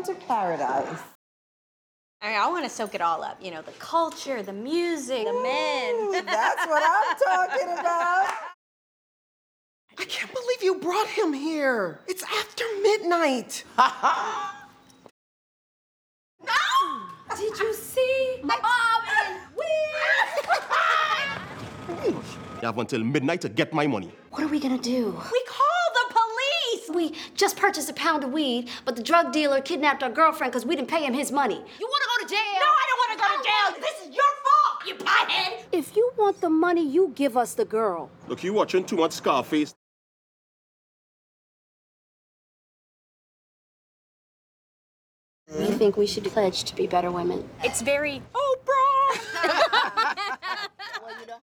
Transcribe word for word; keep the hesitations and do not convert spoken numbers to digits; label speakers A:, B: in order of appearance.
A: welcome to paradise.
B: I mean, I want to soak it all up. You know, the culture, the music, the men.
A: Ooh, that's what I'm talking about.
C: I can't believe you brought him here. It's after midnight.
B: No! Did you see my mom and we?
C: You have until midnight to get my money.
D: What are we gonna do?
B: We call the police!
D: We just purchased a pound of weed, but the drug dealer kidnapped our girlfriend because we didn't pay him his money. You wanna go to jail?
B: No, I don't want to go to jail. This is your fault, you pothead.
D: If you want the money, you give us the girl.
C: Look, you watching too much Scarface.
D: We think we should pledge to be better women.
B: It's very